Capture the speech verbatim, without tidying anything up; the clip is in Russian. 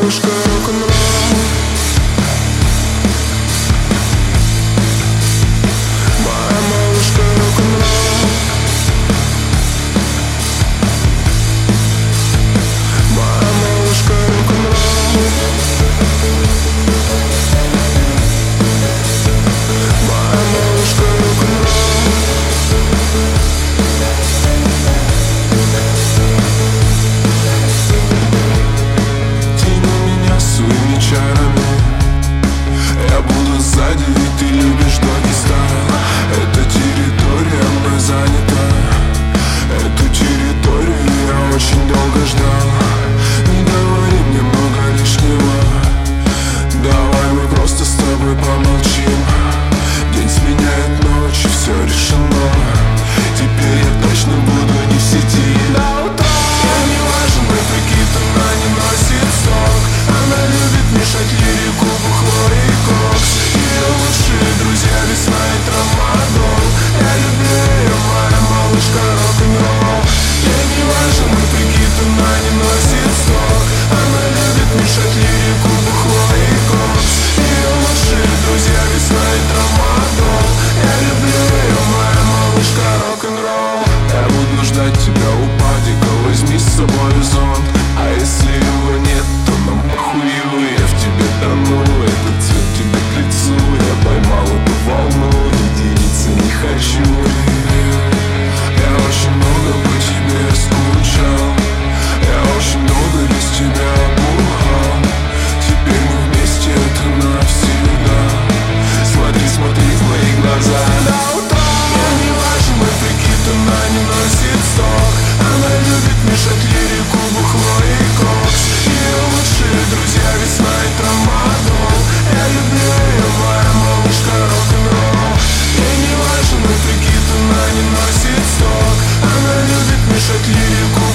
малышка рок-н-ролл. Моя малышка рок-н-ролл. Моя малышка рок-н-ролл. Моя малышка рок-н-ролл. Тяни меня своими чарами, я буду сзади, ведь ты любишь Дагестан. Эта территория мной занята, эту территорию я очень долго ждал. Не говори мне много лишнего, давай мы просто с тобой помолчим. День сменяет ночь, и все решено. Теперь я точно буду не в сети до утра. Я не важен, мой прикид, она не носит сок. Она любит мешать лирику, бухло и кокс. Ее лучшие друзья весна и трамадол. Я люблю ее, моя малышка рок-н-ролл. Я не важен, мой прикид, она не носит сок. Она любит мешать лирику, бухло и кокс. Ее лучшие друзья весна и трамадол. Я люблю ее, моя малышка рок-н-ролл. Я буду ждать тебя у падика, возьми с собой зонт. А если его нет, то нам похуй, я в тебе тону. Этот цвет тебе к лицу, я поймал эту волну. Единицы не хочу. Я очень много по тебе скучал, я очень долго без тебя бухал. Теперь мы вместе, это навсегда. Смотри, смотри в мои глаза до утра. Я не важен, мой прикид, она не носит сок. Она любит мешать лирику, бухло и кокс. Ее лучшие друзья весна и трамадол. Я люблю ее, моя малышка рок-н-ролл. Я не важен, мой прикид, она не носит сок. Она любит мешать лирику,